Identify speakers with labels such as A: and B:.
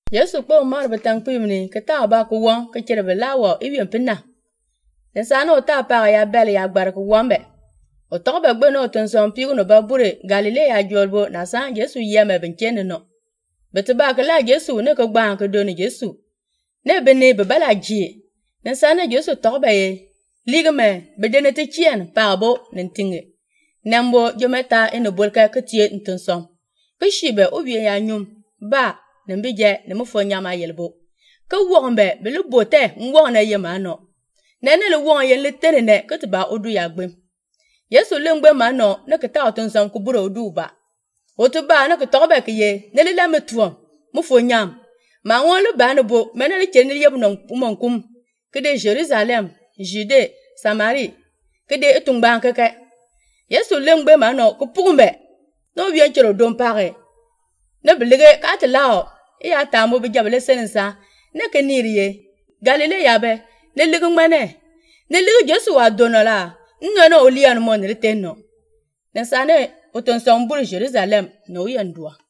A: Yesu po mar betang pimni ke ta ba ku won ke chere belawo ibyen pinna. Den sa no ta pa ya bel ya gbar ku wombe. O to be gbe no ton son pi no ba bure Galilea jolbo na san Yesu yeme ben chen no. Bete ba ke la Yesu ne ko gban ke do ni Yesu. Ne be ne be bala ji. Den sa ne Yesu to be ye. Ligame be de ne te chien pa bo nen tinge. Nembo jometa eno bolka ke tie nton son. Ke shibe obie ya nyum ba nembije ne mufo nyama yelbo ke wonbe be lu bote ngwon na yema no nene le won yen le tenene ke tiba odu ya gbem Yesu le ngbe ma no ne ke ta otun sam ku buro odu ba otuba ne ke tobe ke ye ne le metuom mufo nyam ma won le ba ne bo mene le chen le yeb no monkum ke de Jerusalem Jude Samari ke de etungban ke Yesu le ngbe ma no ku pugumbe no bien chero don pare ne belige ka te lao ya ta mo be jabele sensa ne ke niriye Galilea be ne ligu mane ne ligu Jesu wa donola nno no olian mo ne tenno ne sane oton son buru Jerusalem no yandua